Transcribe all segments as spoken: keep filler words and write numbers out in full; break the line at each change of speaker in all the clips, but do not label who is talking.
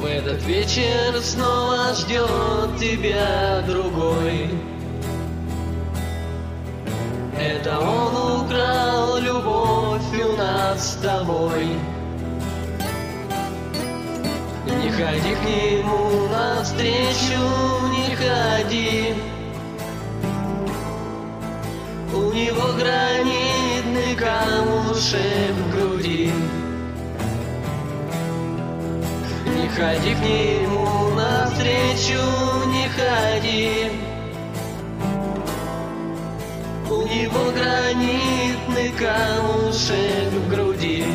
В этот вечер снова ждет тебя другой. Это он украл любовь у нас с тобой. Не ходи к нему навстречу, не ходи. У него гранитный камушек в груди. Не ходи к нему навстречу, не ходи. У него гранитный камушек в груди.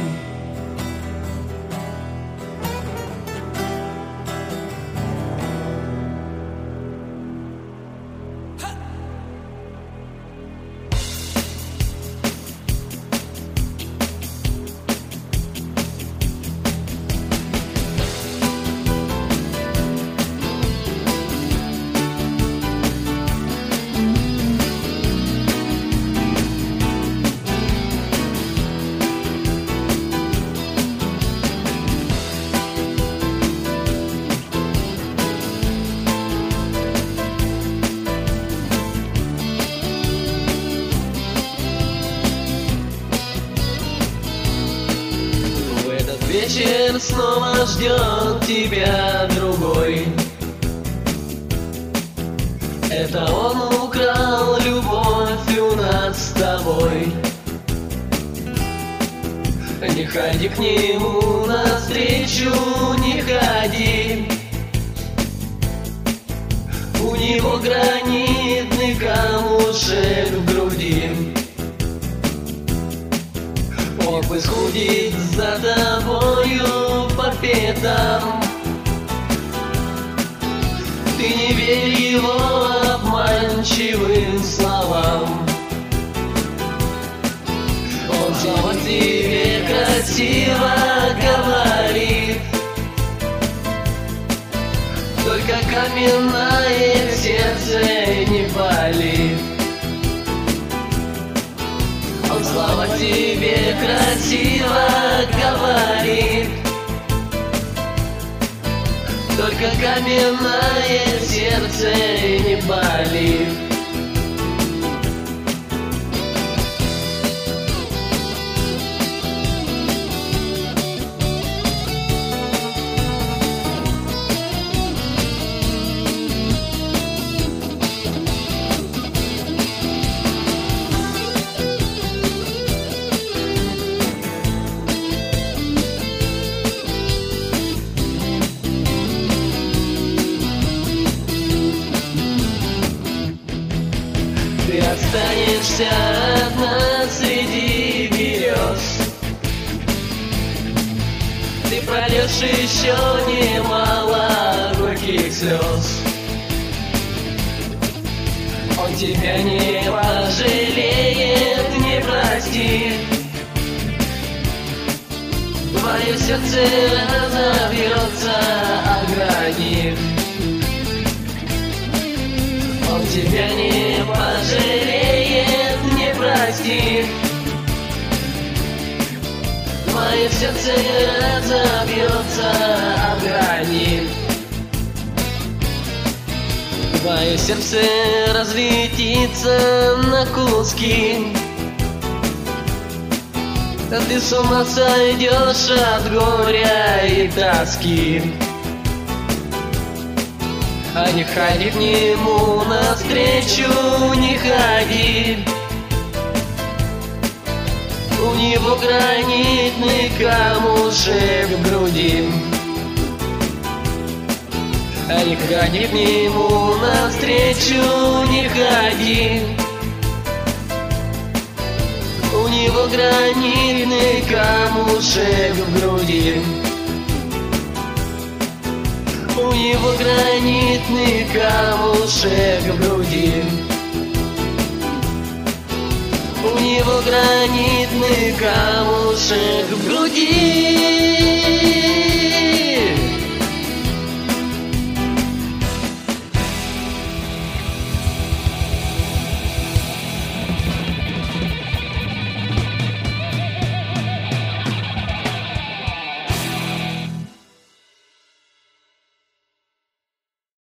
Вечер снова ждет тебя другой. Это он украл любовь у нас с тобой. Не ходи к нему навстречу, не ходи. У него гранитный камушек в груди. Он бы сходить за тобою по пятам. Ты не верь его обманчивым словам. Он снова тебе красиво говорит, только каменное сердце не болит. Он слава тебе красиво говорит, только каменное сердце не болит. Ты останешься одна среди берез. Ты прольешь еще немало горьких слез. Он тебя не пожалеет, не простит. Твое сердце разобьется о гранит. Он тебя не пожалеет, не простит. Твое сердце разобьется о гранит. Твое сердце разлетится на куски. А ты с ума сойдешь от горя и тоски. А не ходи к нему навстречу, не ходи. У него гранитный камушек в груди. А не ходи к нему навстречу, не ходи. У него гранитный камушек в груди. У него гранитный камушек в груди. У него гранитный камушек в груди.